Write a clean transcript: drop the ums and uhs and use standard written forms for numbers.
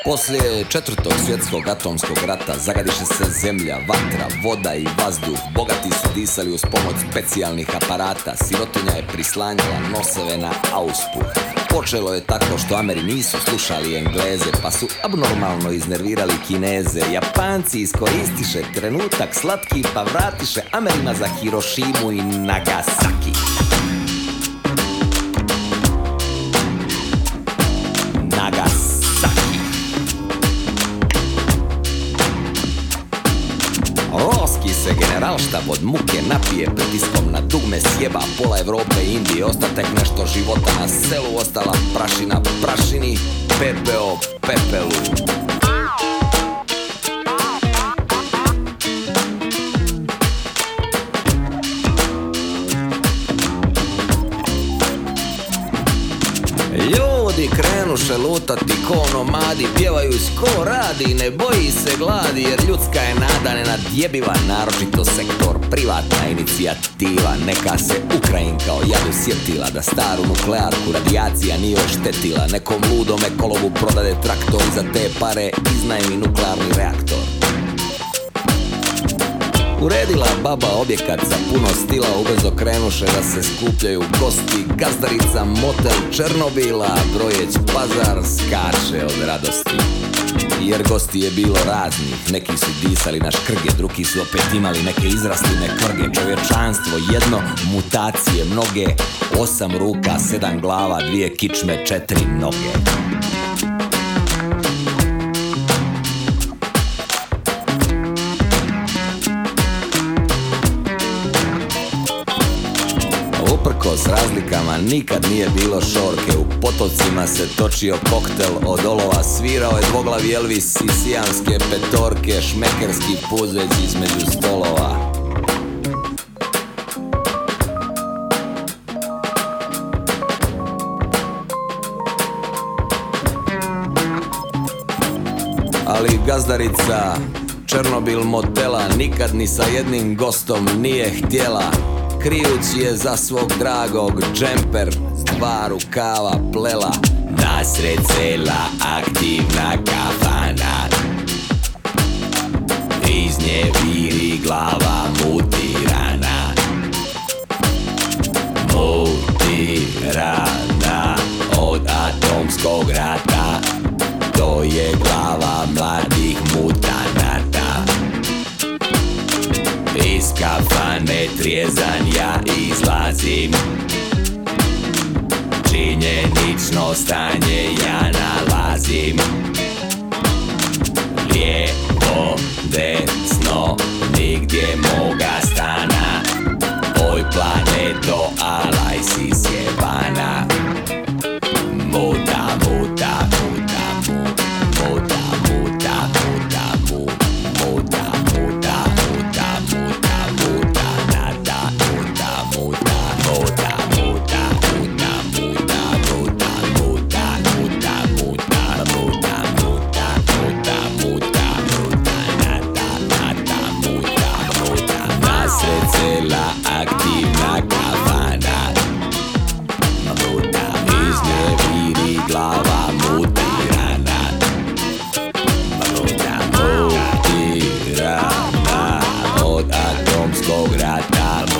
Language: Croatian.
Poslije 4. svjetskog atomskog rata zagadiše se zemlja, vatra, voda i vazduh. Bogati su disali uz pomoć specijalnih aparata. Sirotinja je prislanjala noseve na auspuh. Počelo je tako što Ameri nisu slušali Engleze, pa su abnormalno iznervirali Kineze. Japanci iskoristiše trenutak slatki, pa vratiše Amerima za Hirošimu i Nagasaki. Roski se generalštab od muke napije, pritiskom na dugme sjeba pola Evrope i Indije. Ostatak nešto života na selu, ostala prašina prašini, pepeo pepelu. Ljudi krenuše lutati ko nomadi, pjevajuć ko radi, ne boji se gladi, jer ljudska je nada nenadjebiva, naročito sektor privatna inicijativa. Neka se Ukrajinka o jadu sjetila, da staru nuklearku radijacija nije oštetila. Nekom ludom ekologu prodade traktor i za te pare iznajmi nuklearni reaktor. Uredila baba objekat za puno stila, ubrzo krenuše da se skupljaju gosti. Gazdarica motel Černobila, brojeć pazar skače od radosti. Jer gosti je bilo raznih, neki su disali na škrge, drugi su opet imali neke izrasline krge. Čovječanstvo jedno, mutacije mnoge, 8 ruka, 7 glava, 2 kičme, 4 noge. S razlikama nikad nije bilo šorke. U potocima se točio koktel od olova, svirao je dvoglavi Elvis i sijanske petorke, šmekerski puzeć između stolova. Ali gazdarica Černobil motela nikad ni sa jednim gostom nije htjela. Krijući je za svog dragog džemper s 2 rukava plela. Nasred sela aktivna kafana, iz nje viri glava mutirana. Mutirana od atomskog rata, to je glava mladih mutanata. Iz kafane trijezan ja izlazim, činjenično stanje ja nalazim. Lijevo, desno, nigdje moga stana. Oj planeto, alaj si sjebana. Muta, muta, muta, muta, muta, muta, muta, muta, muta, muta, nada, muta, muta, muta, muta, muta, muta, muta, muta, muta, muta, muta, muta, muta, muta, muta, nada, nada, muta, muta. Nasred sela aktivna kafana, muta, iz nje viri glava mutirana. Muta, mutirana od atomskog rata.